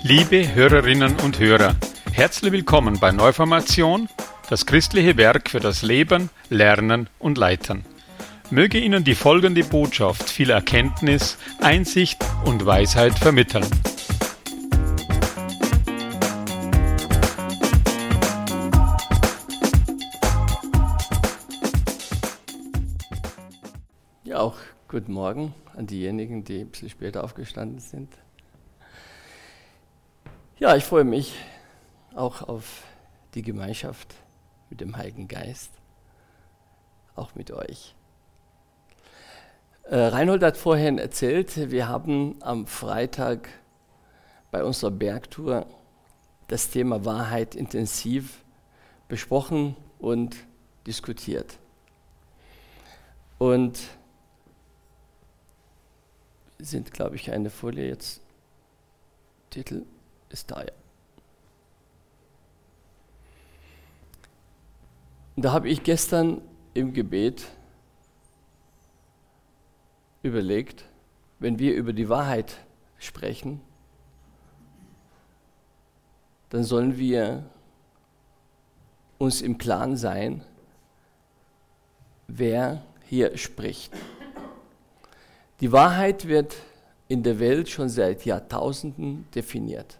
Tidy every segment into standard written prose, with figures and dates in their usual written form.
Liebe Hörerinnen und Hörer, herzlich willkommen bei Neuformation, das christliche Werk für das Leben, Lernen und Leiten. Möge Ihnen die folgende Botschaft viel Erkenntnis, Einsicht und Weisheit vermitteln. Ja, auch guten Morgen an diejenigen, die ein bisschen später aufgestanden sind. Ja, ich freue mich auch auf die Gemeinschaft mit dem Heiligen Geist, auch mit euch. Reinhold hat vorhin erzählt, wir haben am Freitag bei unserer Bergtour das Thema Wahrheit intensiv besprochen und diskutiert. Und sind, glaube ich, eine Folie jetzt. Titel ist da, ja. Und da habe ich gestern im Gebet überlegt, wenn wir über die Wahrheit sprechen, dann sollen wir uns im Klaren sein, wer hier spricht. Die Wahrheit wird in der Welt schon seit Jahrtausenden definiert.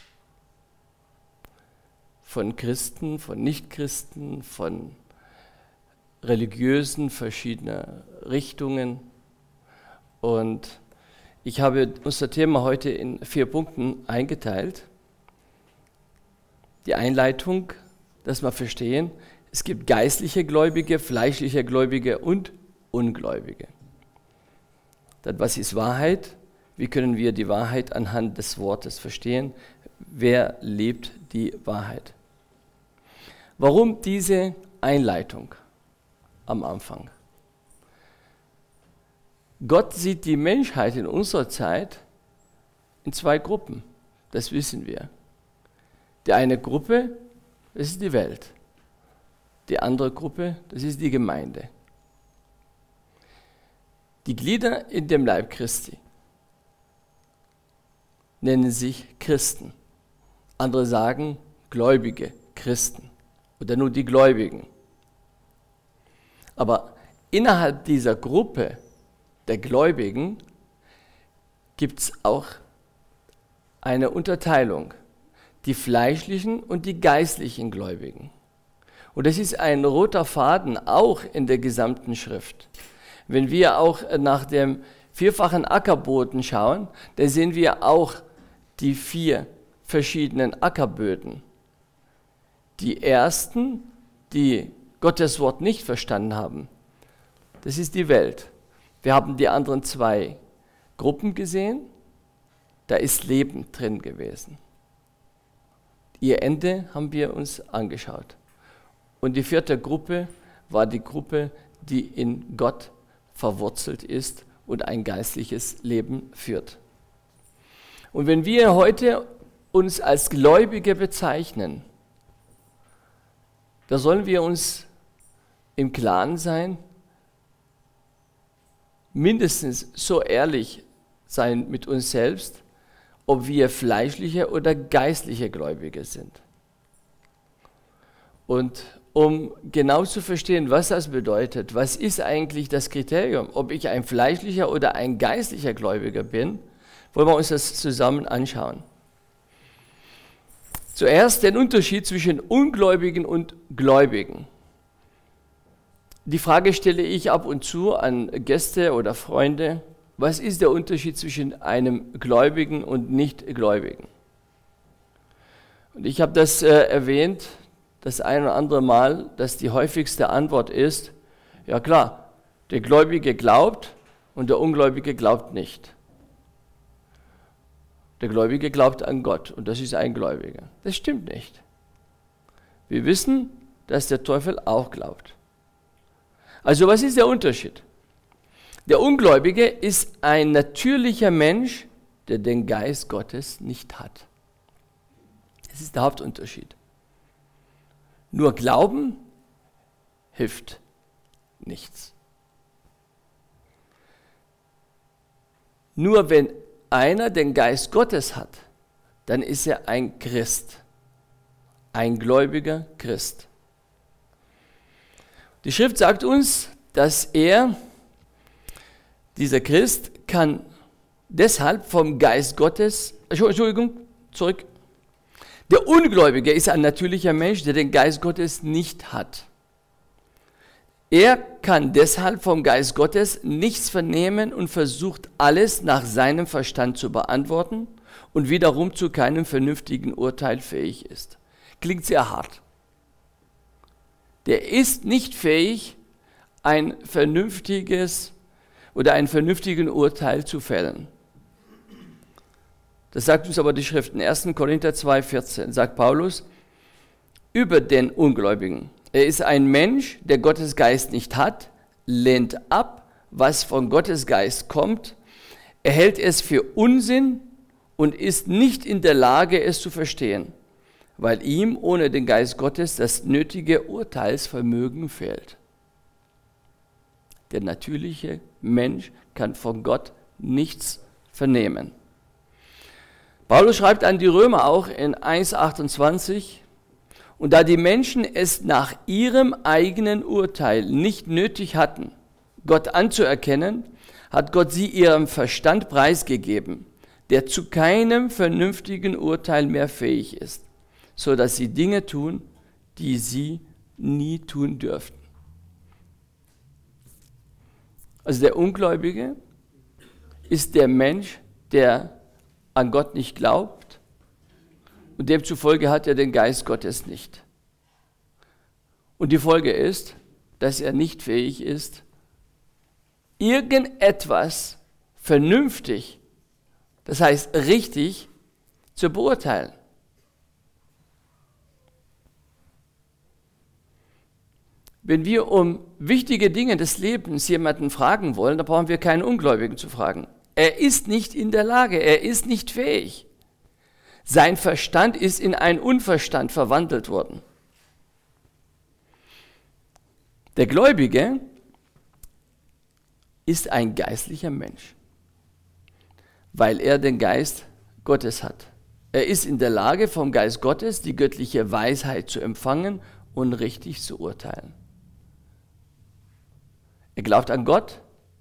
Von Christen, von Nichtchristen, von Religiösen verschiedener Richtungen. Und ich habe unser Thema heute in 4 Punkten eingeteilt. Die Einleitung, dass wir verstehen, es gibt geistliche Gläubige, fleischliche Gläubige und Ungläubige. Dann, was ist Wahrheit? Wie können wir die Wahrheit anhand des Wortes verstehen? Wer lebt die Wahrheit? Warum diese Einleitung am Anfang? Gott sieht die Menschheit in unserer Zeit in 2 Gruppen, das wissen wir. Die eine Gruppe, das ist die Welt. Die andere Gruppe, das ist die Gemeinde. Die Glieder in dem Leib Christi nennen sich Christen. Andere sagen gläubige Christen oder nur die Gläubigen. Aber innerhalb dieser Gruppe der Gläubigen gibt es auch eine Unterteilung, die fleischlichen und die geistlichen Gläubigen. Und das ist ein roter Faden auch in der gesamten Schrift. Wenn wir auch nach dem 4-fachen Ackerboden schauen, dann sehen wir auch die 4 verschiedenen Ackerböden. Die ersten, die Gottes Wort nicht verstanden haben, das ist die Welt. Wir haben die anderen 2 Gruppen gesehen, da ist Leben drin gewesen. Ihr Ende haben wir uns angeschaut. Und die 4. Gruppe war die Gruppe, die in Gott verwurzelt ist und ein geistliches Leben führt. Und wenn wir heute uns als Gläubige bezeichnen, da sollen wir uns im Klaren sein, mindestens so ehrlich sein mit uns selbst, ob wir fleischliche oder geistliche Gläubige sind. Und um genau zu verstehen, was das bedeutet, was ist eigentlich das Kriterium, ob ich ein fleischlicher oder ein geistlicher Gläubiger bin, wollen wir uns das zusammen anschauen. Zuerst den Unterschied zwischen Ungläubigen und Gläubigen. Die Frage stelle ich ab und zu an Gäste oder Freunde, was ist der Unterschied zwischen einem Gläubigen und Nichtgläubigen? Und ich habe das erwähnt, das ein oder andere Mal, dass die häufigste Antwort ist, ja klar, der Gläubige glaubt und der Ungläubige glaubt nicht. Der Gläubige glaubt an Gott und das ist ein Gläubiger. Das stimmt nicht. Wir wissen, dass der Teufel auch glaubt. Also was ist der Unterschied? Der Ungläubige ist ein natürlicher Mensch, der den Geist Gottes nicht hat. Das ist der Hauptunterschied. Nur Glauben hilft nichts. Nur wenn einer den Geist Gottes hat, dann ist er ein Christ, ein gläubiger Christ. Die Schrift sagt uns, dass dieser Christ kann deshalb vom Geist Gottes, zurück. Der Ungläubige ist ein natürlicher Mensch, der den Geist Gottes nicht hat. Er kann deshalb vom Geist Gottes nichts vernehmen und versucht alles nach seinem Verstand zu beantworten und wiederum zu keinem vernünftigen Urteil fähig ist. Klingt sehr hart. Der ist nicht fähig, ein vernünftigen Urteil zu fällen. Das sagt uns aber die Schrift. In 1. Korinther 2,14 sagt Paulus über den Ungläubigen. Er ist ein Mensch, der Gottes Geist nicht hat, lehnt ab, was von Gottes Geist kommt, er hält es für Unsinn und ist nicht in der Lage, es zu verstehen, weil ihm ohne den Geist Gottes das nötige Urteilsvermögen fehlt. Der natürliche Mensch kann von Gott nichts vernehmen. Paulus schreibt an die Römer auch in 1,28, und da die Menschen es nach ihrem eigenen Urteil nicht nötig hatten, Gott anzuerkennen, hat Gott sie ihrem Verstand preisgegeben, der zu keinem vernünftigen Urteil mehr fähig ist, so dass sie Dinge tun, die sie nie tun dürften. Also der Ungläubige ist der Mensch, der an Gott nicht glaubt und demzufolge hat er den Geist Gottes nicht. Und die Folge ist, dass er nicht fähig ist, irgendetwas vernünftig, das heißt richtig, zu beurteilen. Wenn wir um wichtige Dinge des Lebens jemanden fragen wollen, dann brauchen wir keinen Ungläubigen zu fragen. Er ist nicht in der Lage, er ist nicht fähig. Sein Verstand ist in einen Unverstand verwandelt worden. Der Gläubige ist ein geistlicher Mensch, weil er den Geist Gottes hat. Er ist in der Lage, vom Geist Gottes die göttliche Weisheit zu empfangen und richtig zu urteilen. Er glaubt an Gott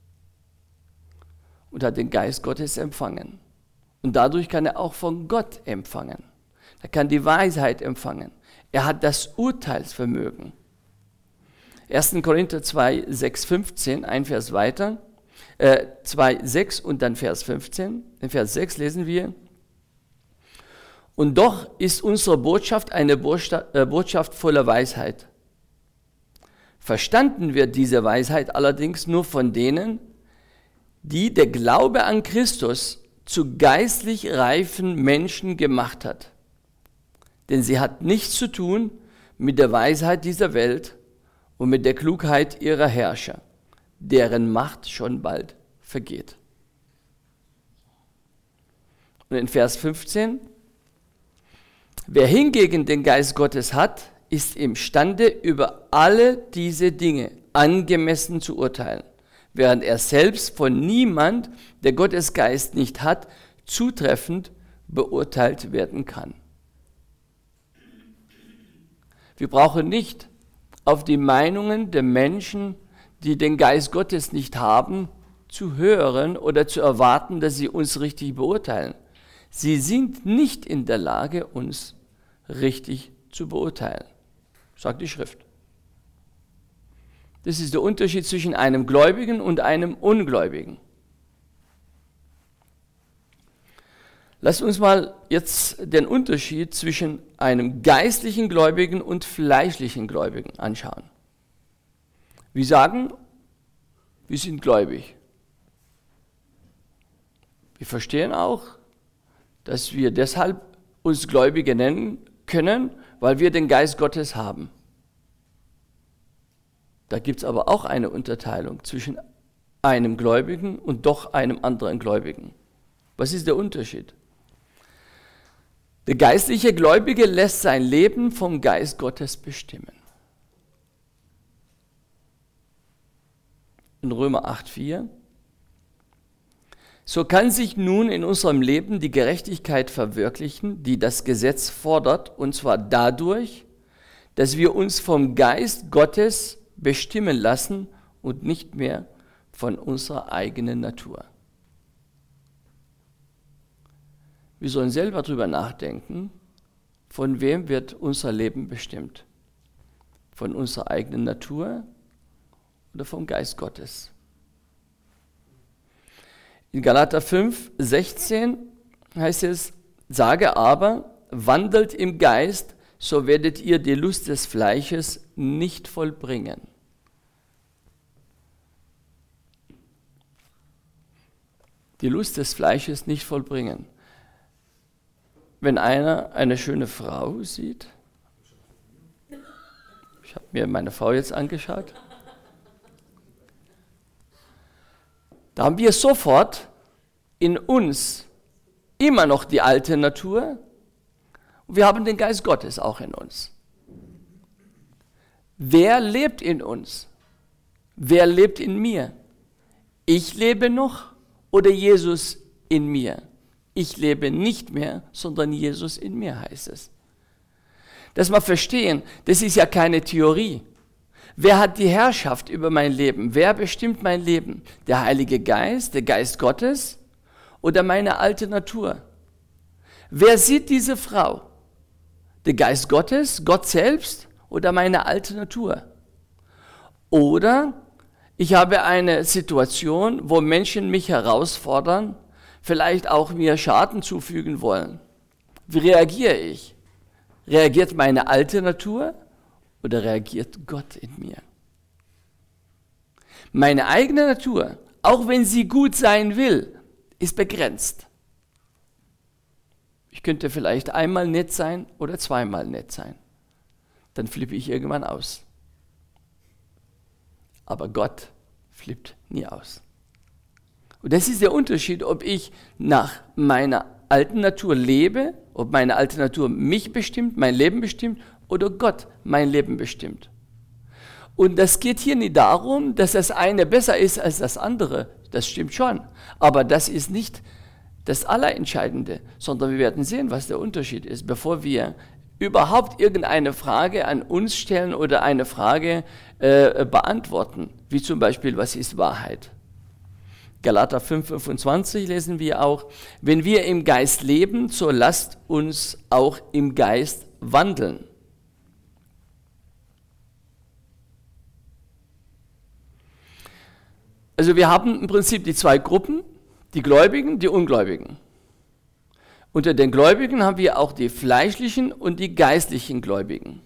und hat den Geist Gottes empfangen. Und dadurch kann er auch von Gott empfangen. Er kann die Weisheit empfangen. Er hat das Urteilsvermögen. 1. Korinther 2, 6, 15, ein Vers weiter, 2, 6 und dann Vers 15. In Vers 6 lesen wir, und doch ist unsere Botschaft eine Botschaft voller Weisheit. Verstanden wird diese Weisheit allerdings nur von denen, die der Glaube an Christus zu geistlich reifen Menschen gemacht hat. Denn sie hat nichts zu tun mit der Weisheit dieser Welt und mit der Klugheit ihrer Herrscher, deren Macht schon bald vergeht. Und in Vers 15, wer hingegen den Geist Gottes hat, ist imstande, über alle diese Dinge angemessen zu urteilen, während er selbst von niemand, der Gottes Geist nicht hat, zutreffend beurteilt werden kann. Wir brauchen nicht auf die Meinungen der Menschen, die den Geist Gottes nicht haben, zu hören oder zu erwarten, dass sie uns richtig beurteilen. Sie sind nicht in der Lage, uns richtig zu beurteilen, sagt die Schrift. Das ist der Unterschied zwischen einem Gläubigen und einem Ungläubigen. Lasst uns mal jetzt den Unterschied zwischen einem geistlichen Gläubigen und fleischlichen Gläubigen anschauen. Wir sagen, wir sind gläubig. Wir verstehen auch, dass wir deshalb uns Gläubige nennen können, weil wir den Geist Gottes haben. Da gibt es aber auch eine Unterteilung zwischen einem Gläubigen und doch einem anderen Gläubigen. Was ist der Unterschied? Der geistliche Gläubige lässt sein Leben vom Geist Gottes bestimmen. In Römer 8,4: So kann sich nun in unserem Leben die Gerechtigkeit verwirklichen, die das Gesetz fordert, und zwar dadurch, dass wir uns vom Geist Gottes bestimmen lassen und nicht mehr von unserer eigenen Natur. Wir sollen selber darüber nachdenken, von wem wird unser Leben bestimmt? Von unserer eigenen Natur oder vom Geist Gottes? In Galater 5,16 heißt es, sage aber, wandelt im Geist, so werdet ihr die Lust des Fleisches nicht vollbringen. Die Lust des Fleisches nicht vollbringen. Wenn einer eine schöne Frau sieht, ich habe mir meine Frau jetzt angeschaut, da haben wir sofort in uns immer noch die alte Natur und wir haben den Geist Gottes auch in uns. Wer lebt in uns? Wer lebt in mir? Ich lebe noch oder Jesus in mir? Ich lebe nicht mehr, sondern Jesus in mir, heißt es. Dass wir verstehen, das ist ja keine Theorie. Wer hat die Herrschaft über mein Leben? Wer bestimmt mein Leben? Der Heilige Geist, der Geist Gottes oder meine alte Natur? Wer sieht diese Frau? Der Geist Gottes, Gott selbst oder meine alte Natur? Oder ich habe eine Situation, wo Menschen mich herausfordern, vielleicht auch mir Schaden zufügen wollen. Wie reagiere ich? Reagiert meine alte Natur oder reagiert Gott in mir? Meine eigene Natur, auch wenn sie gut sein will, ist begrenzt. Ich könnte vielleicht einmal nett sein oder zweimal nett sein. Dann flippe ich irgendwann aus. Aber Gott flippt nie aus. Und das ist der Unterschied, ob ich nach meiner alten Natur lebe, ob meine alte Natur mich bestimmt, mein Leben bestimmt, oder Gott mein Leben bestimmt. Und das geht hier nicht darum, dass das eine besser ist als das andere. Das stimmt schon. Aber das ist nicht das Allerentscheidende, sondern wir werden sehen, was der Unterschied ist, bevor wir überhaupt irgendeine Frage an uns stellen oder eine Frage beantworten, wie zum Beispiel, was ist Wahrheit? Galater 5,25 lesen wir auch, wenn wir im Geist leben, so lasst uns auch im Geist wandeln. Also wir haben im Prinzip die zwei Gruppen, die Gläubigen, die Ungläubigen. Unter den Gläubigen haben wir auch die fleischlichen und die geistlichen Gläubigen.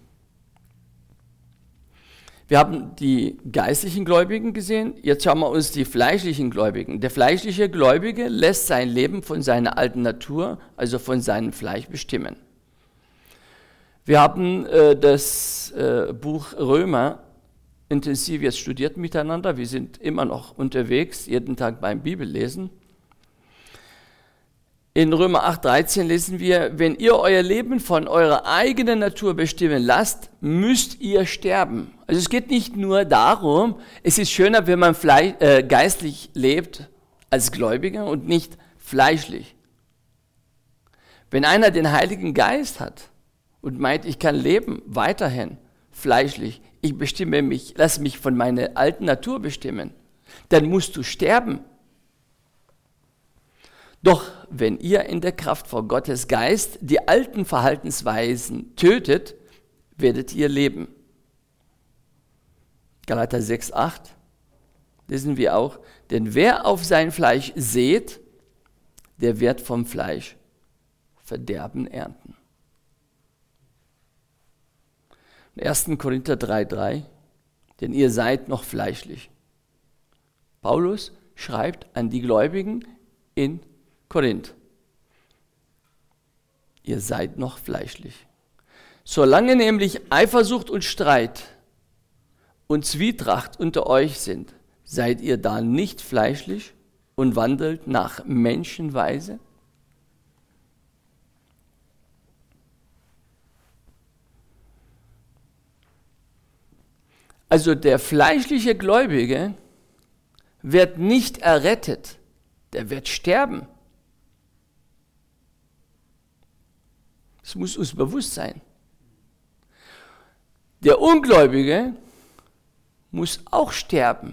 Wir haben die geistlichen Gläubigen gesehen, jetzt schauen wir uns die fleischlichen Gläubigen. Der fleischliche Gläubige lässt sein Leben von seiner alten Natur, also von seinem Fleisch bestimmen. Wir haben das Buch Römer intensiv jetzt studiert miteinander. Wir sind immer noch unterwegs, jeden Tag beim Bibellesen. In Römer 8,13 lesen wir, wenn ihr euer Leben von eurer eigenen Natur bestimmen lasst, müsst ihr sterben. Also es geht nicht nur darum, es ist schöner, wenn man geistlich lebt als Gläubiger und nicht fleischlich. Wenn einer den Heiligen Geist hat und meint, ich kann leben weiterhin fleischlich, ich bestimme mich, lass mich von meiner alten Natur bestimmen, dann musst du sterben. Doch wenn ihr in der Kraft von Gottes Geist die alten Verhaltensweisen tötet, werdet ihr leben. Galater 6,8 lesen wir auch, denn wer auf sein Fleisch sät, der wird vom Fleisch Verderben ernten. 1. Korinther 3,3, denn ihr seid noch fleischlich. Paulus schreibt an die Gläubigen in Korinth. Ihr seid noch fleischlich. Solange nämlich Eifersucht und Streit und Zwietracht unter euch sind, seid ihr da nicht fleischlich und wandelt nach Menschenweise? Also der fleischliche Gläubige wird nicht errettet, der wird sterben. Das muss uns bewusst sein. Der Ungläubige muss auch sterben.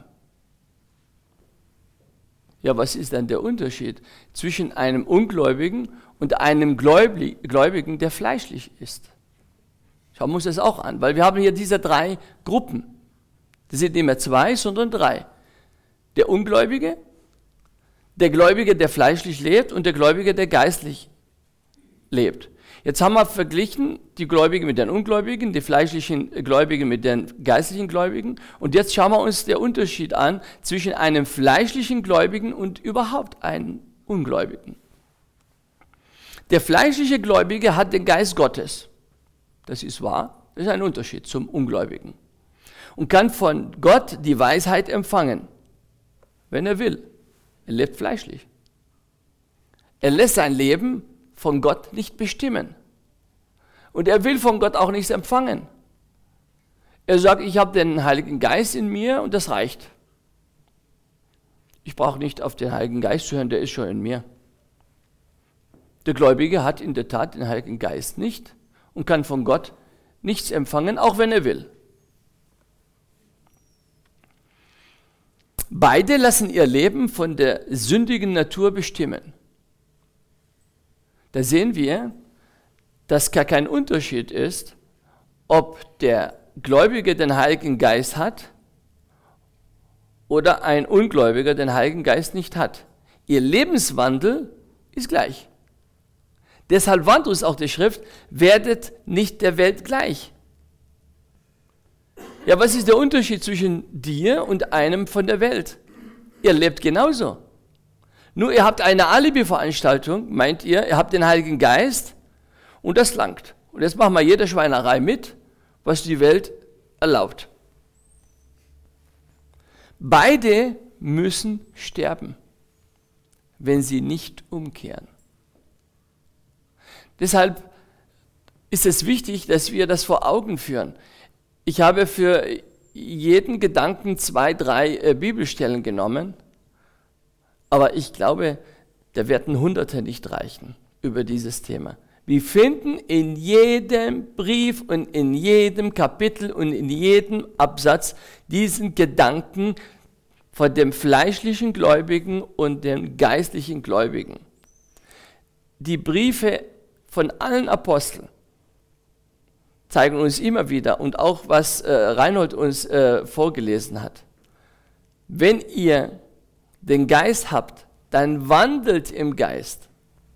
Ja, was ist dann der Unterschied zwischen einem Ungläubigen und einem Gläubigen, der fleischlich ist? Schauen wir uns das auch an, weil wir haben hier diese 3 Gruppen. Das sind nicht mehr 2, sondern 3. Der Ungläubige, der Gläubige, der fleischlich lebt und der Gläubige, der geistlich lebt. Jetzt haben wir verglichen die Gläubigen mit den Ungläubigen, die fleischlichen Gläubigen mit den geistlichen Gläubigen. Und jetzt schauen wir uns den Unterschied an zwischen einem fleischlichen Gläubigen und überhaupt einem Ungläubigen. Der fleischliche Gläubige hat den Geist Gottes. Das ist wahr. Das ist ein Unterschied zum Ungläubigen. Und kann von Gott die Weisheit empfangen, wenn er will. Er lebt fleischlich. Er lässt sein Leben von Gott nicht bestimmen. Und er will von Gott auch nichts empfangen. Er sagt, ich habe den Heiligen Geist in mir und das reicht. Ich brauche nicht auf den Heiligen Geist zu hören, der ist schon in mir. Der Gläubige hat in der Tat den Heiligen Geist nicht und kann von Gott nichts empfangen, auch wenn er will. Beide lassen ihr Leben von der sündigen Natur bestimmen. Da sehen wir, dass gar kein Unterschied ist, ob der Gläubige den Heiligen Geist hat oder ein Ungläubiger den Heiligen Geist nicht hat. Ihr Lebenswandel ist gleich. Deshalb warnt uns auch die Schrift, werdet nicht der Welt gleich. Ja, was ist der Unterschied zwischen dir und einem von der Welt? Ihr lebt genauso. Nur ihr habt eine Alibi-Veranstaltung, meint ihr habt den Heiligen Geist und das langt. Und jetzt machen wir jede Schweinerei mit, was die Welt erlaubt. Beide müssen sterben, wenn sie nicht umkehren. Deshalb ist es wichtig, dass wir das vor Augen führen. Ich habe für jeden Gedanken 2, 3 Bibelstellen genommen. Aber ich glaube, da werden Hunderte nicht reichen über dieses Thema. Wir finden in jedem Brief und in jedem Kapitel und in jedem Absatz diesen Gedanken von dem fleischlichen Gläubigen und dem geistlichen Gläubigen. Die Briefe von allen Aposteln zeigen uns immer wieder und auch was Reinhold uns vorgelesen hat. Wenn ihr den Geist habt, dann wandelt im Geist.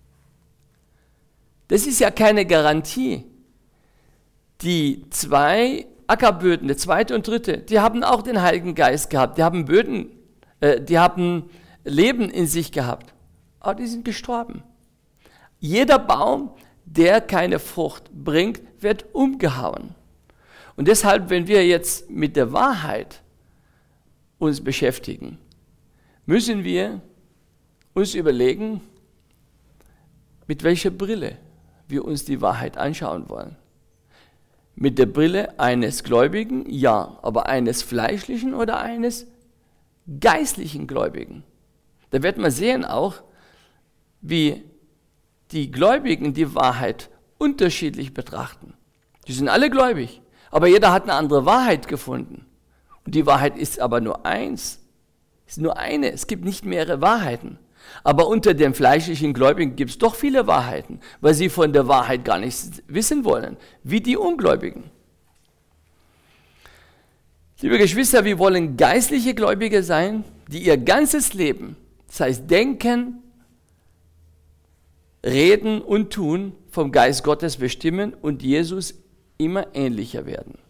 Das ist ja keine Garantie. Die 2 Ackerböden, der 2. und 3., die haben auch den Heiligen Geist gehabt. Die haben die haben Leben in sich gehabt. Aber die sind gestorben. Jeder Baum, der keine Frucht bringt, wird umgehauen. Und deshalb, wenn wir jetzt mit der Wahrheit uns beschäftigen, müssen wir uns überlegen, mit welcher Brille wir uns die Wahrheit anschauen wollen. Mit der Brille eines Gläubigen, ja, aber eines fleischlichen oder eines geistlichen Gläubigen. Da wird man sehen auch, wie die Gläubigen die Wahrheit unterschiedlich betrachten. Die sind alle gläubig, aber jeder hat eine andere Wahrheit gefunden. Und die Wahrheit ist aber nur eins. Es ist nur eine, es gibt nicht mehrere Wahrheiten. Aber unter den fleischlichen Gläubigen gibt es doch viele Wahrheiten, weil sie von der Wahrheit gar nichts wissen wollen, wie die Ungläubigen. Liebe Geschwister, wir wollen geistliche Gläubige sein, die ihr ganzes Leben, das heißt Denken, Reden und Tun vom Geist Gottes bestimmen und Jesus immer ähnlicher werden.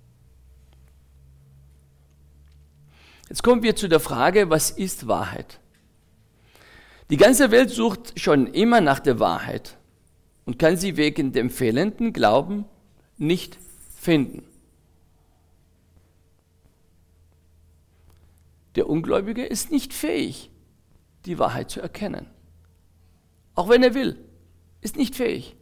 Jetzt kommen wir zu der Frage, was ist Wahrheit? Die ganze Welt sucht schon immer nach der Wahrheit und kann sie wegen dem fehlenden Glauben nicht finden. Der Ungläubige ist nicht fähig, die Wahrheit zu erkennen. Auch wenn er will, ist nicht fähig.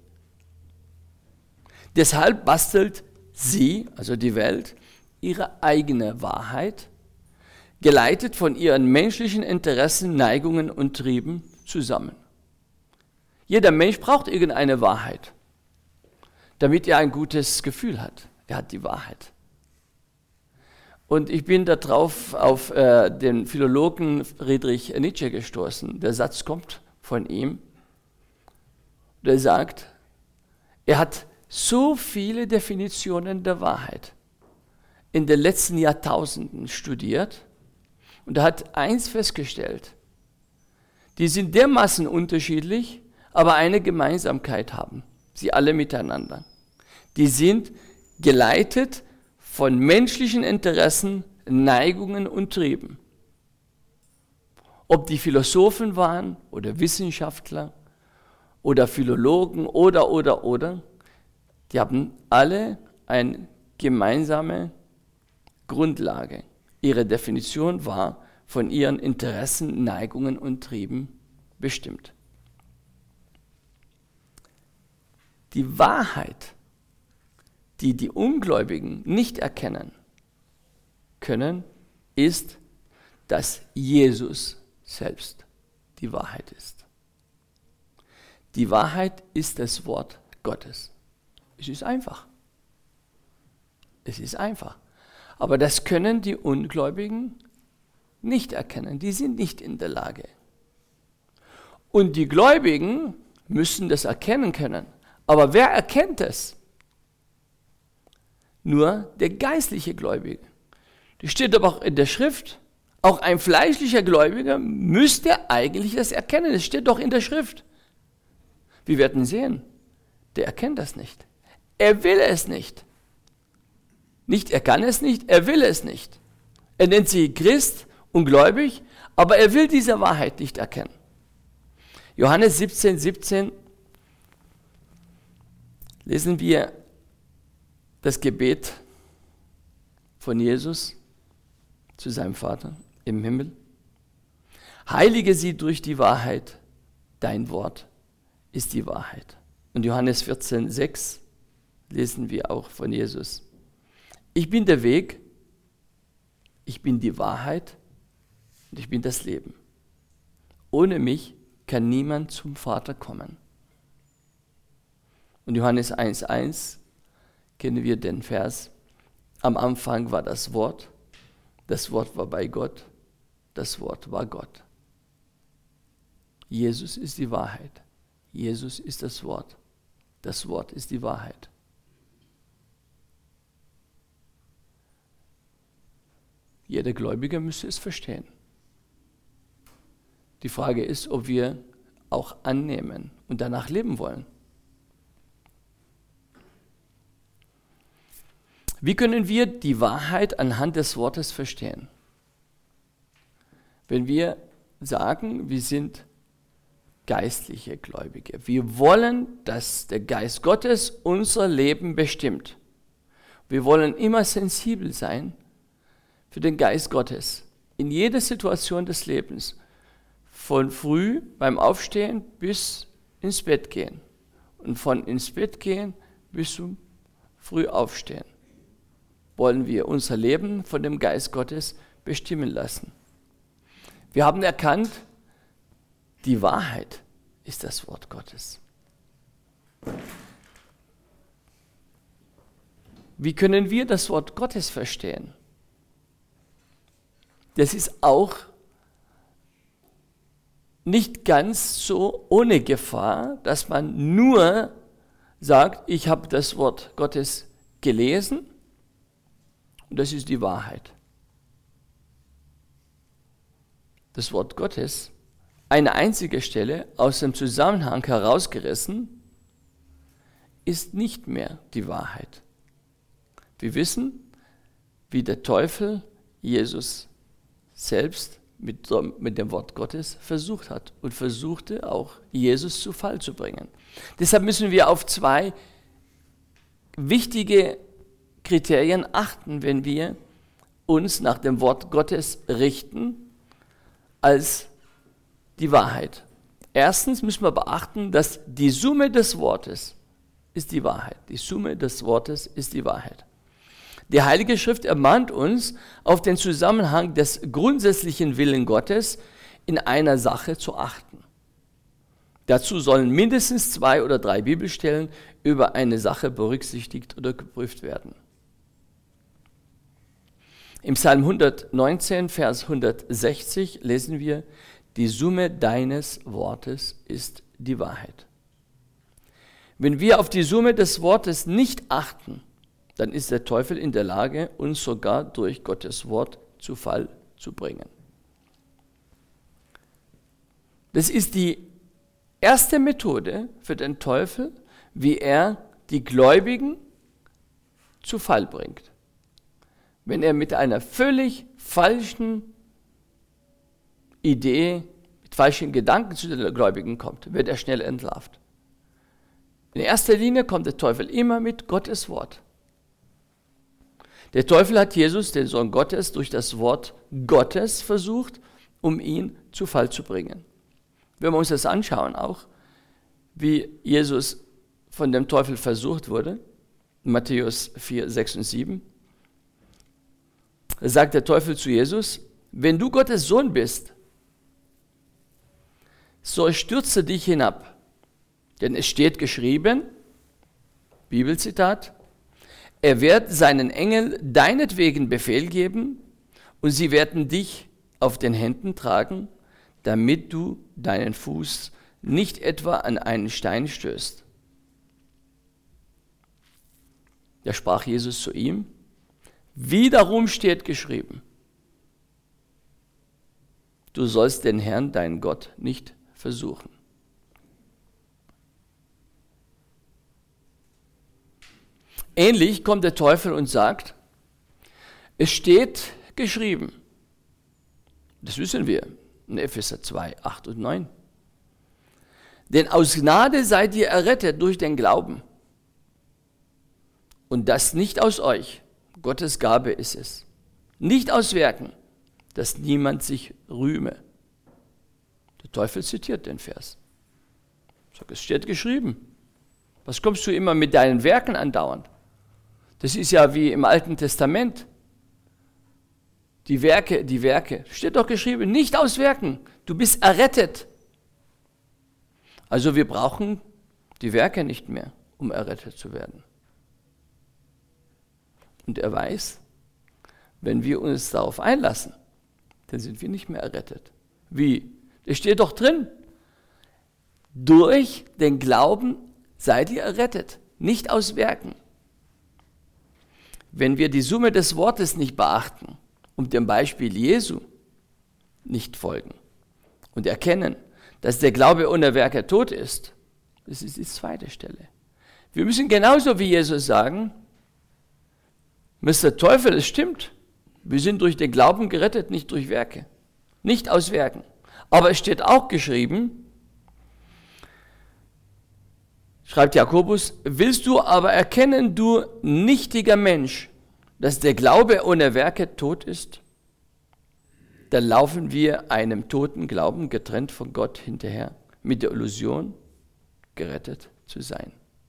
Deshalb bastelt sie, also die Welt, ihre eigene Wahrheit, geleitet von ihren menschlichen Interessen, Neigungen und Trieben zusammen. Jeder Mensch braucht irgendeine Wahrheit, damit er ein gutes Gefühl hat. Er hat die Wahrheit. Und ich bin darauf auf den Philologen Friedrich Nietzsche gestoßen. Der Satz kommt von ihm. Der sagt, er hat so viele Definitionen der Wahrheit in den letzten Jahrtausenden studiert und er hat eins festgestellt. Die sind dermaßen unterschiedlich, aber eine Gemeinsamkeit haben. Sie alle miteinander. Die sind geleitet von menschlichen Interessen, Neigungen und Trieben. Ob die Philosophen waren oder Wissenschaftler oder Philologen oder, die haben alle eine gemeinsame Grundlage. Ihre Definition war von ihren Interessen, Neigungen und Trieben bestimmt. Die Wahrheit, die die Ungläubigen nicht erkennen können, ist, dass Jesus selbst die Wahrheit ist. Die Wahrheit ist das Wort Gottes. Es ist einfach. Es ist einfach. Aber das können die Ungläubigen nicht erkennen. Die sind nicht in der Lage. Und die Gläubigen müssen das erkennen können. Aber wer erkennt es? Nur der geistliche Gläubige. Das steht aber auch in der Schrift. Auch ein fleischlicher Gläubiger müsste eigentlich das erkennen. Das steht doch in der Schrift. Wir werden sehen, der erkennt das nicht. Er will es nicht. Nicht, er kann es nicht, er will es nicht. Er nennt sich Christ und gläubig, aber er will diese Wahrheit nicht erkennen. Johannes 17 lesen wir das Gebet von Jesus zu seinem Vater im Himmel. Heilige sie durch die Wahrheit, dein Wort ist die Wahrheit. Und Johannes 14,6 lesen wir auch von Jesus. Ich bin der Weg, ich bin die Wahrheit und ich bin das Leben. Ohne mich kann niemand zum Vater kommen. Und Johannes 1,1 kennen wir den Vers. Am Anfang war das Wort war bei Gott, das Wort war Gott. Jesus ist die Wahrheit. Jesus ist das Wort ist die Wahrheit. Jeder Gläubige müsste es verstehen. Die Frage ist, ob wir auch annehmen und danach leben wollen. Wie können wir die Wahrheit anhand des Wortes verstehen? Wenn wir sagen, wir sind geistliche Gläubige. Wir wollen, dass der Geist Gottes unser Leben bestimmt. Wir wollen immer sensibel sein für den Geist Gottes. In jeder Situation des Lebens. Von früh beim Aufstehen bis ins Bett gehen. Und von ins Bett gehen bis zum früh aufstehen. Wollen wir unser Leben von dem Geist Gottes bestimmen lassen. Wir haben erkannt, die Wahrheit ist das Wort Gottes. Wie können wir das Wort Gottes verstehen? Das ist auch nicht ganz so ohne Gefahr, dass man nur sagt, ich habe das Wort Gottes gelesen und das ist die Wahrheit. Das Wort Gottes, eine einzige Stelle aus dem Zusammenhang herausgerissen, ist nicht mehr die Wahrheit. Wir wissen, wie der Teufel Jesus selbst mit dem Wort Gottes versucht hat und versuchte auch, Jesus zu Fall zu bringen. Deshalb müssen wir auf zwei wichtige Kriterien achten, wenn wir uns nach dem Wort Gottes richten, als die Wahrheit. Erstens müssen wir beachten, dass die Summe des Wortes ist die Wahrheit. Die Summe des Wortes ist die Wahrheit. Die Heilige Schrift ermahnt uns, auf den Zusammenhang des grundsätzlichen Willen Gottes in einer Sache zu achten. Dazu sollen mindestens 2 oder 3 Bibelstellen über eine Sache berücksichtigt oder geprüft werden. Im Psalm 119, Vers 160 lesen wir: Die Summe deines Wortes ist die Wahrheit. Wenn wir auf die Summe des Wortes nicht achten, dann ist der Teufel in der Lage, uns sogar durch Gottes Wort zu Fall zu bringen. Das ist die erste Methode für den Teufel, wie er die Gläubigen zu Fall bringt. Wenn er mit einer völlig falschen Idee, mit falschen Gedanken zu den Gläubigen kommt, wird er schnell entlarvt. In erster Linie kommt der Teufel immer mit Gottes Wort. Der Teufel hat Jesus, den Sohn Gottes, durch das Wort Gottes versucht, um ihn zu Fall zu bringen. Wenn wir uns das anschauen, auch wie Jesus von dem Teufel versucht wurde, Matthäus 4, 6 und 7, da sagt der Teufel zu Jesus: Wenn du Gottes Sohn bist, so stürze dich hinab. Denn es steht geschrieben, Bibelzitat: Er wird seinen Engel deinetwegen Befehl geben und sie werden dich auf den Händen tragen, damit du deinen Fuß nicht etwa an einen Stein stößt. Da sprach Jesus zu ihm: Wiederum steht geschrieben, du sollst den Herrn, deinen Gott, nicht versuchen. Ähnlich kommt der Teufel und sagt: Es steht geschrieben. Das wissen wir in Epheser 2, 8 und 9. Denn aus Gnade seid ihr errettet durch den Glauben. Und das nicht aus euch. Gottes Gabe ist es. Nicht aus Werken, dass niemand sich rühme. Der Teufel zitiert den Vers. Sagt, es steht geschrieben. Was kommst du immer mit deinen Werken andauernd? Das ist ja wie im Alten Testament. Die Werke. Steht doch geschrieben, nicht aus Werken. Du bist errettet. Also wir brauchen die Werke nicht mehr, um errettet zu werden. Und er weiß, wenn wir uns darauf einlassen, dann sind wir nicht mehr errettet. Wie? Es steht doch drin, durch den Glauben seid ihr errettet, nicht aus Werken. Wenn wir die Summe des Wortes nicht beachten und dem Beispiel Jesu nicht folgen und erkennen, dass der Glaube ohne Werke tot ist, das ist die zweite Stelle. Wir müssen genauso wie Jesus sagen: Mr. Teufel, es stimmt, wir sind durch den Glauben gerettet, nicht durch Werke, nicht aus Werken. Aber es steht auch geschrieben, schreibt Jakobus: Willst du aber erkennen, du nichtiger Mensch, dass der Glaube ohne Werke tot ist? Dann laufen wir einem toten Glauben getrennt von Gott hinterher, mit der Illusion, gerettet zu sein.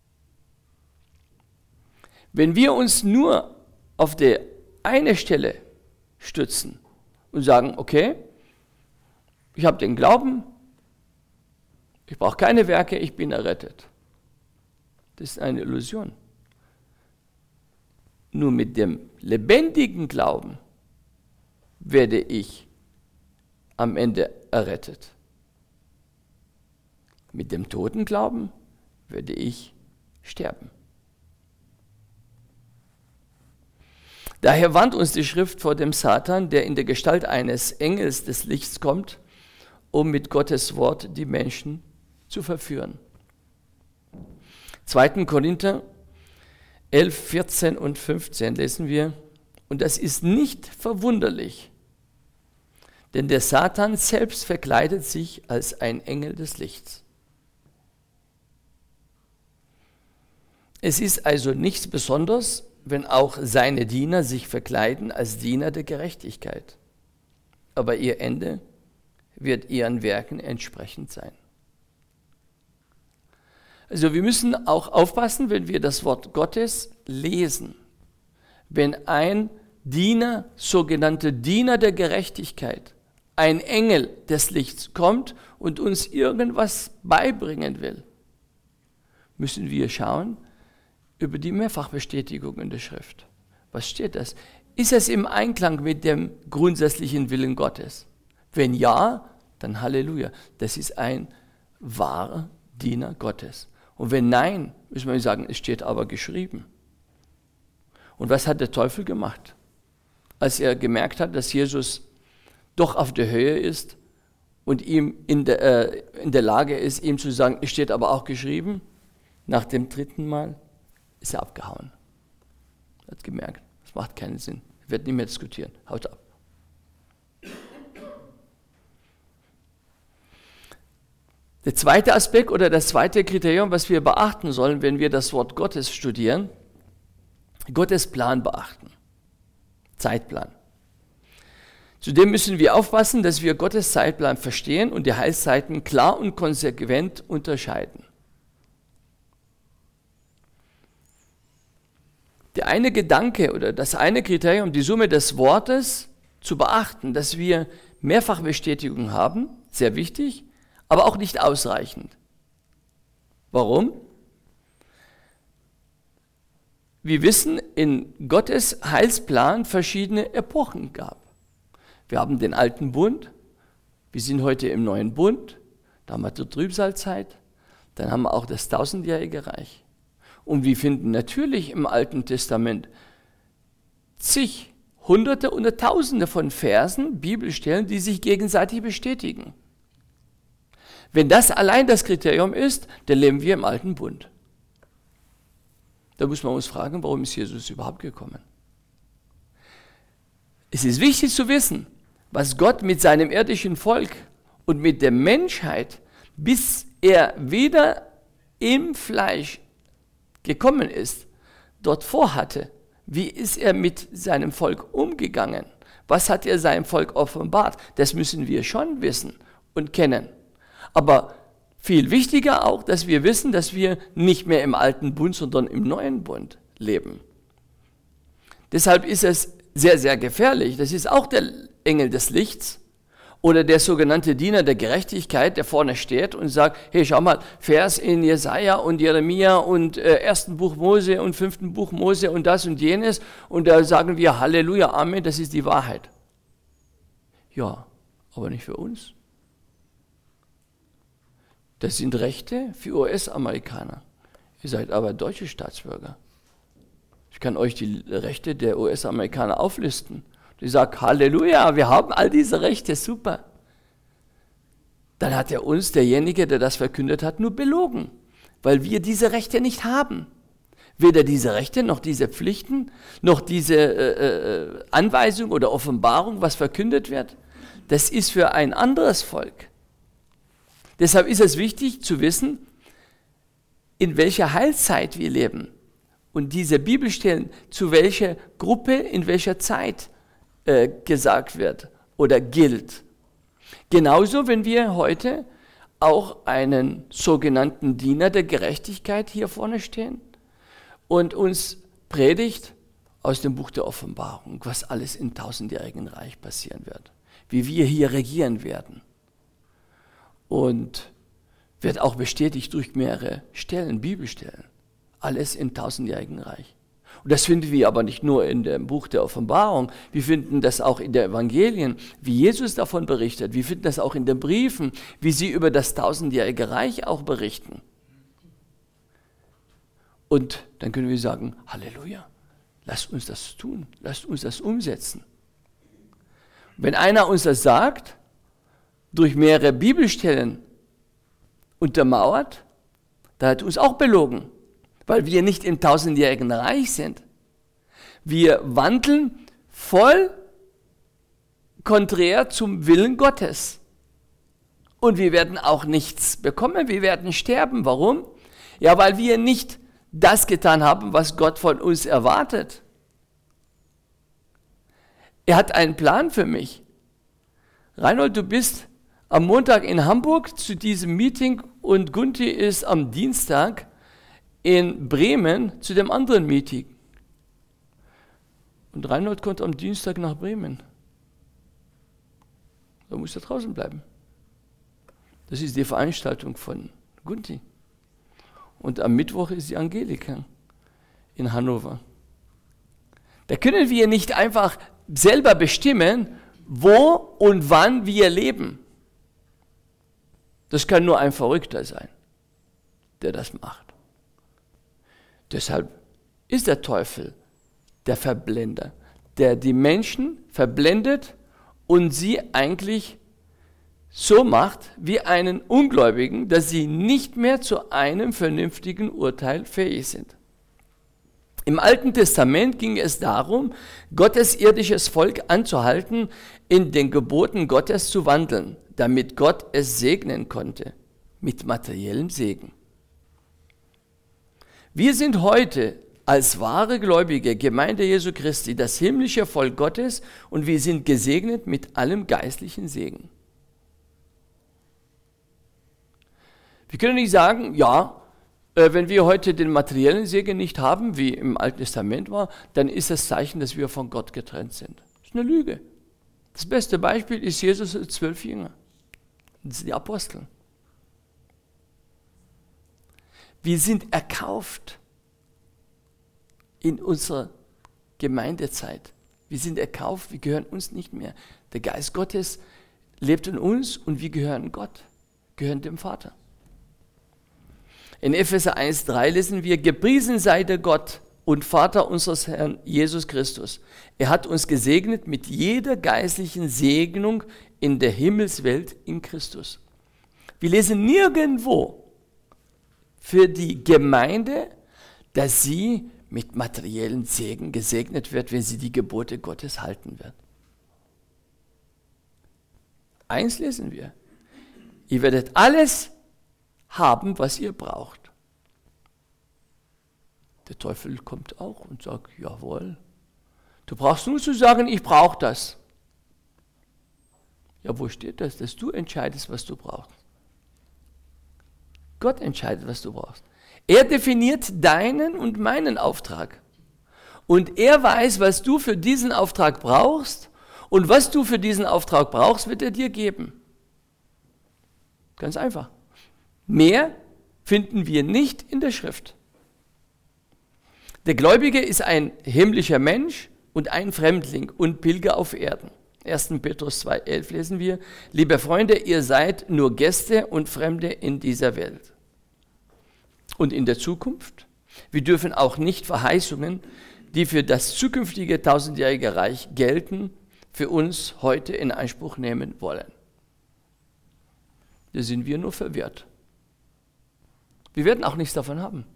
Wenn wir uns nur auf die eine Stelle stützen und sagen: Okay, ich habe den Glauben, ich brauche keine Werke, ich bin errettet. Das ist eine Illusion. Nur mit dem lebendigen Glauben werde ich am Ende errettet. Mit dem toten Glauben werde ich sterben. Daher warnt uns die Schrift vor dem Satan, der in der Gestalt eines Engels des Lichts kommt, um mit Gottes Wort die Menschen zu verführen. 2. Korinther 11, 14 und 15 lesen wir: Und das ist nicht verwunderlich, denn der Satan selbst verkleidet sich als ein Engel des Lichts. Es ist also nichts Besonderes, wenn auch seine Diener sich verkleiden als Diener der Gerechtigkeit. Aber ihr Ende wird ihren Werken entsprechend sein. Also wir müssen auch aufpassen, wenn wir das Wort Gottes lesen, wenn ein Diener, sogenannter Diener der Gerechtigkeit, ein Engel des Lichts kommt und uns irgendwas beibringen will, müssen wir schauen über die Mehrfachbestätigung in der Schrift. Was steht das? Ist es im Einklang mit dem grundsätzlichen Willen Gottes? Wenn ja, dann Halleluja. Das ist ein wahrer Diener Gottes. Und wenn nein, müssen wir sagen, es steht aber geschrieben. Und was hat der Teufel gemacht? Als er gemerkt hat, dass Jesus doch auf der Höhe ist und ihm in der Lage ist, ihm zu sagen, es steht aber auch geschrieben, nach dem 3. Mal ist er abgehauen. Er hat gemerkt, das macht keinen Sinn. Er wird nicht mehr diskutieren. Haut ab. Der zweite Aspekt oder das zweite Kriterium, was wir beachten sollen, wenn wir das Wort Gottes studieren, Gottes Plan beachten. Zeitplan. Zudem müssen wir aufpassen, dass wir Gottes Zeitplan verstehen und die Heilszeiten klar und konsequent unterscheiden. Der eine Gedanke oder das eine Kriterium, die Summe des Wortes zu beachten, dass wir Mehrfachbestätigung haben, sehr wichtig, aber auch nicht ausreichend. Warum? Wir wissen, in Gottes Heilsplan verschiedene Epochen gab. Wir haben den alten Bund, wir sind heute im neuen Bund, da haben wir die Trübsalzeit, dann haben wir auch das 1000-jährige Reich. Und wir finden natürlich im Alten Testament zig, Hunderte oder Tausende von Versen, Bibelstellen, die sich gegenseitig bestätigen. Wenn das allein das Kriterium ist, dann leben wir im Alten Bund. Da muss man uns fragen, warum ist Jesus überhaupt gekommen? Es ist wichtig zu wissen, was Gott mit seinem irdischen Volk und mit der Menschheit, bis er wieder im Fleisch gekommen ist, dort vorhatte. Wie ist er mit seinem Volk umgegangen? Was hat er seinem Volk offenbart? Das müssen wir schon wissen und kennen. Aber viel wichtiger auch, dass wir wissen, dass wir nicht mehr im alten Bund, sondern im neuen Bund leben. Deshalb ist es sehr, sehr gefährlich. Das ist auch der Engel des Lichts oder der sogenannte Diener der Gerechtigkeit, der vorne steht und sagt, hey, schau mal, Vers in Jesaja und Jeremia und 1. Buch Mose und 5. Buch Mose und das und jenes. Und da sagen wir Halleluja, Amen, das ist die Wahrheit. Ja, aber nicht für uns. Das sind Rechte für US-Amerikaner. Ihr seid aber deutsche Staatsbürger. Ich kann euch die Rechte der US-Amerikaner auflisten. Die sagen, Halleluja, wir haben all diese Rechte, super. Dann hat er uns, derjenige, der das verkündet hat, nur belogen, weil wir diese Rechte nicht haben. Weder diese Rechte, noch diese Pflichten, noch diese Anweisung oder Offenbarung, was verkündet wird. Das ist für ein anderes Volk. Deshalb ist es wichtig zu wissen, in welcher Heilszeit wir leben. Und diese Bibelstellen, zu welcher Gruppe, in welcher Zeit gesagt wird oder gilt. Genauso, wenn wir heute auch einen sogenannten Diener der Gerechtigkeit hier vorne stehen und uns predigt aus dem Buch der Offenbarung, was alles im 1000-jährigen Reich passieren wird, wie wir hier regieren werden. Und wird auch bestätigt durch mehrere Stellen, Bibelstellen. Alles im 1000-jährigen Reich. Und das finden wir aber nicht nur in dem Buch der Offenbarung, wir finden das auch in den Evangelien, wie Jesus davon berichtet. Wir finden das auch in den Briefen, wie sie über das 1000-jährige Reich auch berichten. Und dann können wir sagen, Halleluja, lasst uns das tun, lasst uns das umsetzen. Wenn einer uns das sagt, durch mehrere Bibelstellen untermauert, dann hat uns auch belogen, weil wir nicht im 1000-jährigen Reich sind. Wir wandeln voll konträr zum Willen Gottes. Und wir werden auch nichts bekommen, wir werden sterben. Warum? Ja, weil wir nicht das getan haben, was Gott von uns erwartet. Er hat einen Plan für mich. Reinhold, du bist am Montag in Hamburg zu diesem Meeting und Gunti ist am Dienstag in Bremen zu dem anderen Meeting. Und Reinhold kommt am Dienstag nach Bremen. Da muss er draußen bleiben. Das ist die Veranstaltung von Gunti. Und am Mittwoch ist die Angelika in Hannover. Da können wir nicht einfach selber bestimmen, wo und wann wir leben. Das kann nur ein Verrückter sein, der das macht. Deshalb ist der Teufel der Verblender, der die Menschen verblendet und sie eigentlich so macht wie einen Ungläubigen, dass sie nicht mehr zu einem vernünftigen Urteil fähig sind. Im Alten Testament ging es darum, Gottes irdisches Volk anzuhalten, in den Geboten Gottes zu wandeln, damit Gott es segnen konnte, mit materiellem Segen. Wir sind heute als wahre Gläubige, Gemeinde Jesu Christi, das himmlische Volk Gottes und wir sind gesegnet mit allem geistlichen Segen. Wir können nicht sagen, ja, wenn wir heute den materiellen Segen nicht haben, wie im Alten Testament war, dann ist das Zeichen, dass wir von Gott getrennt sind. Das ist eine Lüge. Das beste Beispiel ist Jesus' 12 Jünger. Das sind die Apostel. Wir sind erkauft in unserer Gemeindezeit. Wir sind erkauft, wir gehören uns nicht mehr. Der Geist Gottes lebt in uns und wir gehören Gott, gehören dem Vater. In Epheser 1,3 lesen wir, gepriesen sei der Gott und Vater unseres Herrn Jesus Christus. Er hat uns gesegnet mit jeder geistlichen Segnung in der Himmelswelt in Christus. Wir lesen nirgendwo für die Gemeinde, dass sie mit materiellen Segen gesegnet wird, wenn sie die Gebote Gottes halten wird. Eins lesen wir, ihr werdet alles haben, was ihr braucht. Der Teufel kommt auch und sagt, jawohl, du brauchst nur zu sagen, ich brauche das. Ja, wo steht das? Dass du entscheidest, was du brauchst. Gott entscheidet, was du brauchst. Er definiert deinen und meinen Auftrag. Und er weiß, was du für diesen Auftrag brauchst. Und was du für diesen Auftrag brauchst, wird er dir geben. Ganz einfach. Mehr finden wir nicht in der Schrift. Der Gläubige ist ein himmlischer Mensch und ein Fremdling und Pilger auf Erden. 1. Petrus 2,11 lesen wir, liebe Freunde, ihr seid nur Gäste und Fremde in dieser Welt. Und in der Zukunft? Wir dürfen auch nicht Verheißungen, die für das zukünftige 1000-jährige Reich gelten, für uns heute in Anspruch nehmen wollen. Da sind wir nur verwirrt. Wir werden auch nichts davon haben.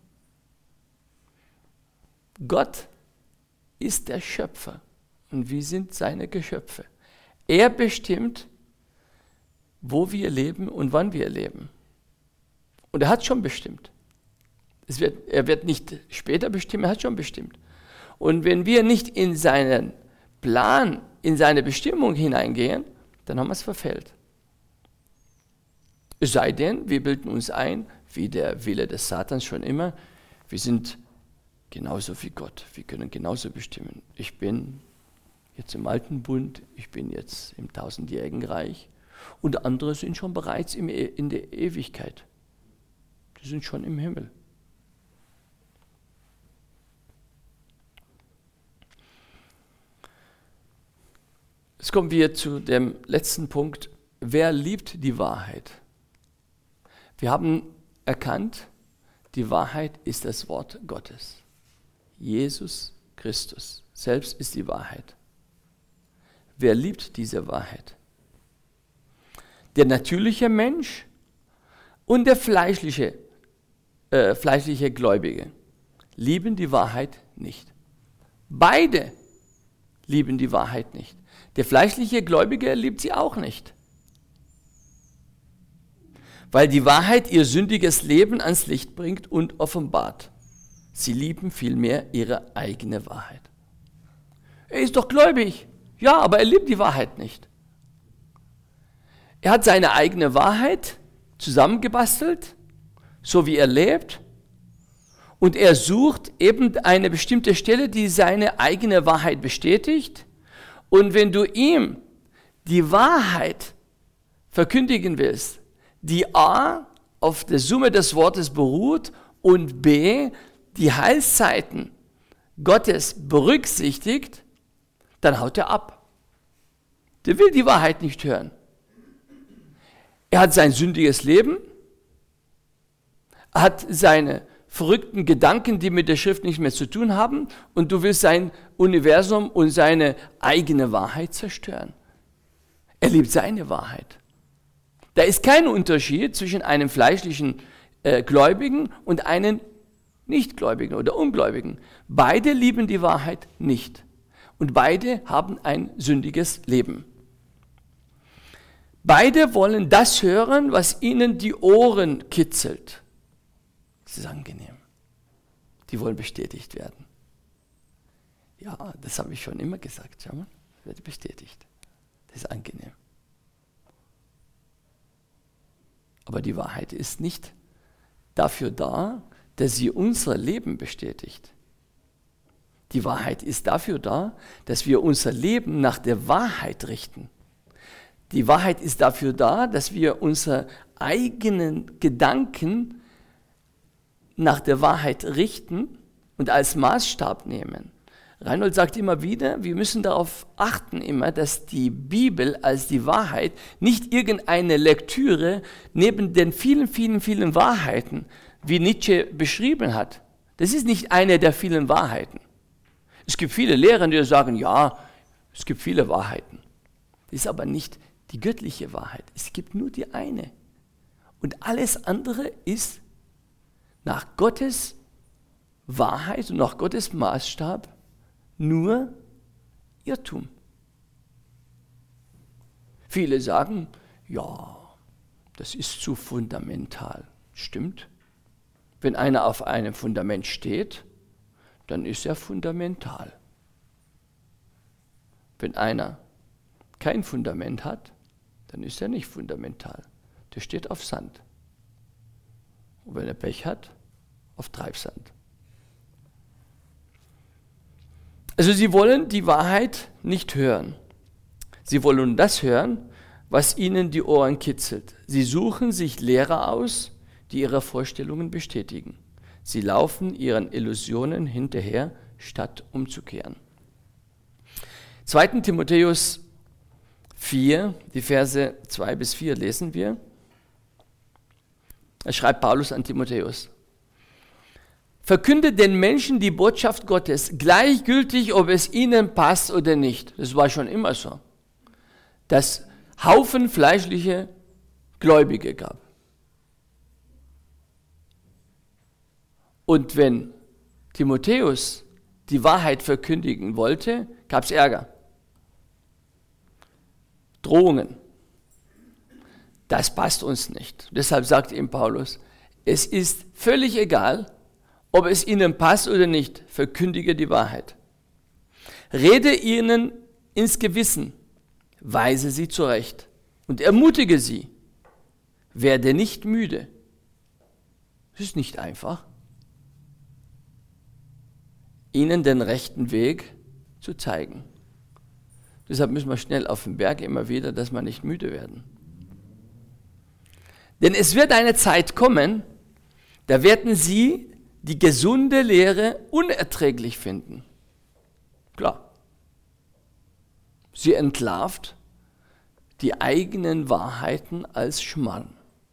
Gott ist der Schöpfer und wir sind seine Geschöpfe. Er bestimmt, wo wir leben und wann wir leben. Und er hat schon bestimmt. Er wird nicht später bestimmen, er hat schon bestimmt. Und wenn wir nicht in seinen Plan, in seine Bestimmung hineingehen, dann haben wir es verfehlt. Es sei denn, wir bilden uns ein, wie der Wille des Satans schon immer, wir sind genauso wie Gott, wir können genauso bestimmen. Ich bin jetzt im Alten Bund, ich bin jetzt im 1000-jährigen Reich und andere sind schon bereits in der Ewigkeit. Die sind schon im Himmel. Jetzt kommen wir zu dem letzten Punkt. Wer liebt die Wahrheit? Wir haben erkannt, die Wahrheit ist das Wort Gottes. Jesus Christus selbst ist die Wahrheit. Wer liebt diese Wahrheit? Der natürliche Mensch und der fleischliche Gläubige lieben die Wahrheit nicht. Beide lieben die Wahrheit nicht. Der fleischliche Gläubige liebt sie auch nicht. Weil die Wahrheit ihr sündiges Leben ans Licht bringt und offenbart. Sie lieben vielmehr ihre eigene Wahrheit. Er ist doch gläubig. Ja, aber er liebt die Wahrheit nicht. Er hat seine eigene Wahrheit zusammengebastelt, so wie er lebt. Und er sucht eben eine bestimmte Stelle, die seine eigene Wahrheit bestätigt. Und wenn du ihm die Wahrheit verkündigen willst, die A auf der Summe des Wortes beruht und B die Heilszeiten Gottes berücksichtigt, dann haut er ab. Der will die Wahrheit nicht hören. Er hat sein sündiges Leben, hat seine verrückten Gedanken, die mit der Schrift nicht mehr zu tun haben, und du willst sein Universum und seine eigene Wahrheit zerstören. Er liebt seine Wahrheit. Da ist kein Unterschied zwischen einem fleischlichen Gläubigen und einem Nichtgläubigen oder Ungläubigen. Beide lieben die Wahrheit nicht. Und beide haben ein sündiges Leben. Beide wollen das hören, was ihnen die Ohren kitzelt. Das ist angenehm. Die wollen bestätigt werden. Ja, das habe ich schon immer gesagt. Schau mal, das wird bestätigt. Das ist angenehm. Aber die Wahrheit ist nicht dafür da, dass sie unser Leben bestätigt. Die Wahrheit ist dafür da, dass wir unser Leben nach der Wahrheit richten. Die Wahrheit ist dafür da, dass wir unsere eigenen Gedanken nach der Wahrheit richten und als Maßstab nehmen. Reinhold sagt immer wieder, wir müssen darauf achten immer, dass die Bibel als die Wahrheit nicht irgendeine Lektüre neben den vielen, vielen, vielen Wahrheiten, wie Nietzsche beschrieben hat. Das ist nicht eine der vielen Wahrheiten. Es gibt viele Lehrer, die sagen, ja, es gibt viele Wahrheiten. Das ist aber nicht die göttliche Wahrheit. Es gibt nur die eine. Und alles andere ist nach Gottes Wahrheit und nach Gottes Maßstab nur Irrtum. Viele sagen, ja, das ist zu fundamental. Stimmt. Wenn einer auf einem Fundament steht, dann ist er fundamental. Wenn einer kein Fundament hat, dann ist er nicht fundamental. Der steht auf Sand. Und wenn er Pech hat, auf Treibsand. Also sie wollen die Wahrheit nicht hören. Sie wollen das hören, was ihnen die Ohren kitzelt. Sie suchen sich Lehrer aus, die ihre Vorstellungen bestätigen. Sie laufen ihren Illusionen hinterher, statt umzukehren. 2. Timotheus 4, die Verse 2 bis 4 lesen wir. Da schreibt Paulus an Timotheus: Verkünde den Menschen die Botschaft Gottes, gleichgültig, ob es ihnen passt oder nicht. Das war schon immer so. Dass Haufen fleischliche Gläubige gab. Und wenn Timotheus die Wahrheit verkündigen wollte, gab es Ärger. Drohungen. Das passt uns nicht. Deshalb sagt ihm Paulus, es ist völlig egal, ob es ihnen passt oder nicht, verkündige die Wahrheit. Rede ihnen ins Gewissen, weise sie zurecht und ermutige sie. Werde nicht müde. Es ist nicht einfach, ihnen den rechten Weg zu zeigen. Deshalb müssen wir schnell auf den Berg immer wieder, dass wir nicht müde werden. Denn es wird eine Zeit kommen, da werden sie die gesunde Lehre unerträglich finden. Klar. Sie entlarvt die eigenen Wahrheiten als Schmarrn.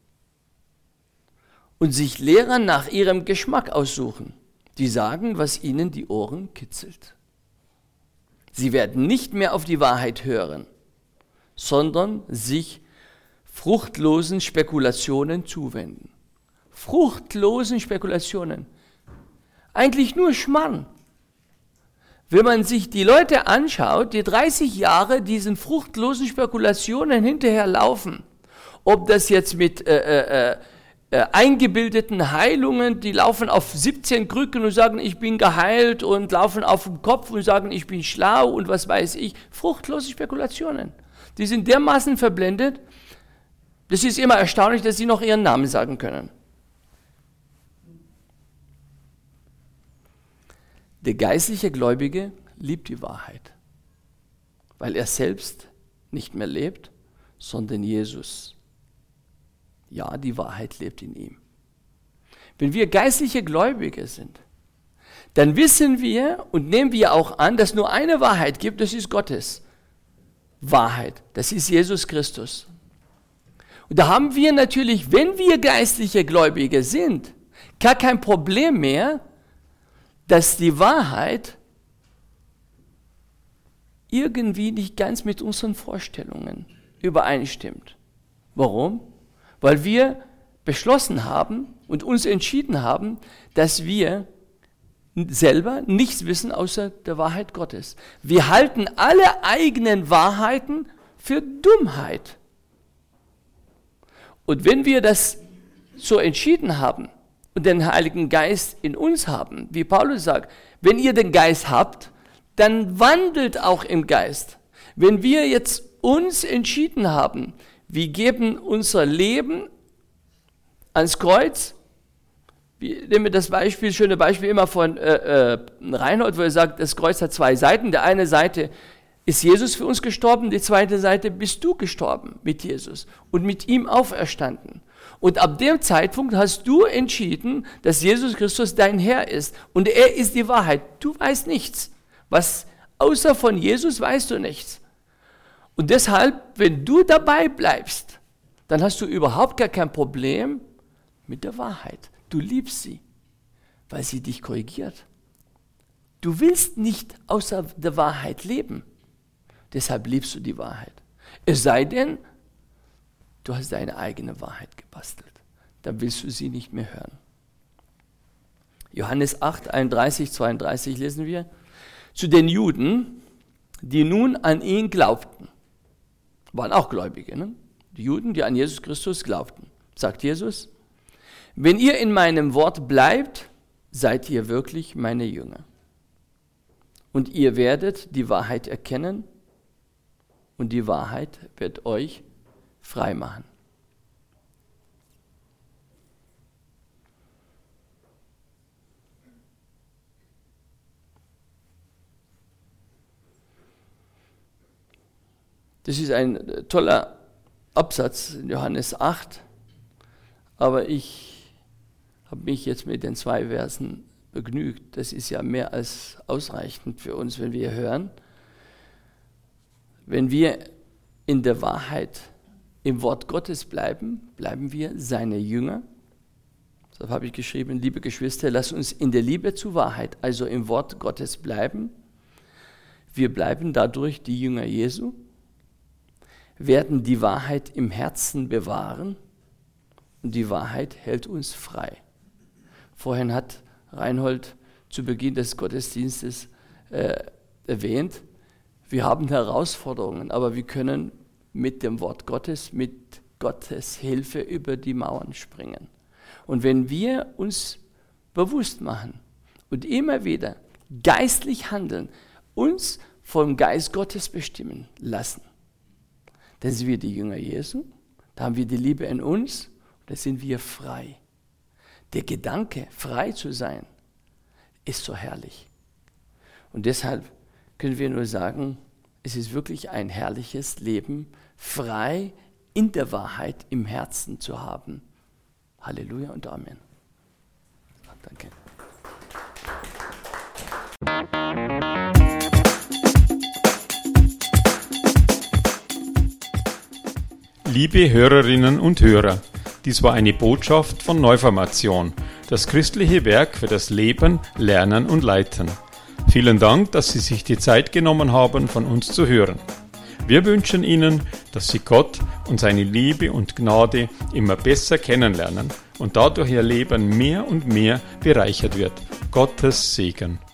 Und sich Lehrer nach ihrem Geschmack aussuchen, die sagen, was ihnen die Ohren kitzelt. Sie werden nicht mehr auf die Wahrheit hören, sondern sich fruchtlosen Spekulationen zuwenden. Fruchtlosen Spekulationen. Eigentlich nur Schmarrn. Wenn man sich die Leute anschaut, die 30 Jahre diesen fruchtlosen Spekulationen hinterherlaufen, ob das jetzt mit eingebildeten Heilungen, die laufen auf 17 Krücken und sagen, ich bin geheilt, und laufen auf dem Kopf und sagen, ich bin schlau und was weiß ich. Fruchtlose Spekulationen. Die sind dermaßen verblendet, das ist immer erstaunlich, dass sie noch ihren Namen sagen können. Der geistliche Gläubige liebt die Wahrheit, weil er selbst nicht mehr lebt, sondern Jesus. Ja, die Wahrheit lebt in ihm. Wenn wir geistliche Gläubige sind, dann wissen wir und nehmen wir auch an, dass nur eine Wahrheit gibt, das ist Gottes Wahrheit. Das ist Jesus Christus. Und da haben wir natürlich, wenn wir geistliche Gläubige sind, gar kein Problem mehr, dass die Wahrheit irgendwie nicht ganz mit unseren Vorstellungen übereinstimmt. Warum? Weil wir beschlossen haben und uns entschieden haben, dass wir selber nichts wissen außer der Wahrheit Gottes. Wir halten alle eigenen Wahrheiten für Dummheit. Und wenn wir das so entschieden haben und den Heiligen Geist in uns haben, wie Paulus sagt, wenn ihr den Geist habt, dann wandelt auch im Geist. Wenn wir jetzt uns entschieden haben, wir geben unser Leben ans Kreuz, ich nehme das schöne Beispiel immer von Reinhold, wo er sagt, das Kreuz hat zwei Seiten. Die eine Seite ist Jesus für uns gestorben, die zweite Seite bist du gestorben mit Jesus und mit ihm auferstanden. Und ab dem Zeitpunkt hast du entschieden, dass Jesus Christus dein Herr ist und er ist die Wahrheit. Du weißt nichts. Außer von Jesus weißt du nichts. Und deshalb, wenn du dabei bleibst, dann hast du überhaupt gar kein Problem mit der Wahrheit. Du liebst sie, weil sie dich korrigiert. Du willst nicht außer der Wahrheit leben. Deshalb liebst du die Wahrheit. Es sei denn, du hast deine eigene Wahrheit gebastelt. Dann willst du sie nicht mehr hören. Johannes 8, 31, 32 lesen wir. Zu den Juden, die nun an ihn glaubten, waren auch Gläubige, ne? Die Juden, die an Jesus Christus glaubten, sagt Jesus, wenn ihr in meinem Wort bleibt, seid ihr wirklich meine Jünger. Und ihr werdet die Wahrheit erkennen und die Wahrheit wird euch frei machen. Das ist ein toller Absatz in Johannes 8, aber ich habe mich jetzt mit den 2 Versen begnügt. Das ist ja mehr als ausreichend für uns, wenn wir hören. Wenn wir in der Wahrheit, im Wort Gottes bleiben, bleiben wir seine Jünger. Deshalb habe ich geschrieben, liebe Geschwister, lasst uns in der Liebe zur Wahrheit, also im Wort Gottes bleiben. Wir bleiben dadurch die Jünger Jesu, werden die Wahrheit im Herzen bewahren und die Wahrheit hält uns frei. Vorhin hat Reinhold zu Beginn des Gottesdienstes erwähnt, wir haben Herausforderungen, aber wir können mit dem Wort Gottes, mit Gottes Hilfe über die Mauern springen. Und wenn wir uns bewusst machen und immer wieder geistlich handeln, uns vom Geist Gottes bestimmen lassen, dann sind wir die Jünger Jesu, da haben wir die Liebe in uns und da sind wir frei. Der Gedanke, frei zu sein, ist so herrlich. Und deshalb können wir nur sagen, es ist wirklich ein herrliches Leben, frei in der Wahrheit im Herzen zu haben. Halleluja und Amen. Danke. Liebe Hörerinnen und Hörer, dies war eine Botschaft von Neuformation, das christliche Werk für das Leben, Lernen und Leiten. Vielen Dank, dass Sie sich die Zeit genommen haben, von uns zu hören. Wir wünschen Ihnen, dass Sie Gott und seine Liebe und Gnade immer besser kennenlernen und dadurch Ihr Leben mehr und mehr bereichert wird. Gottes Segen.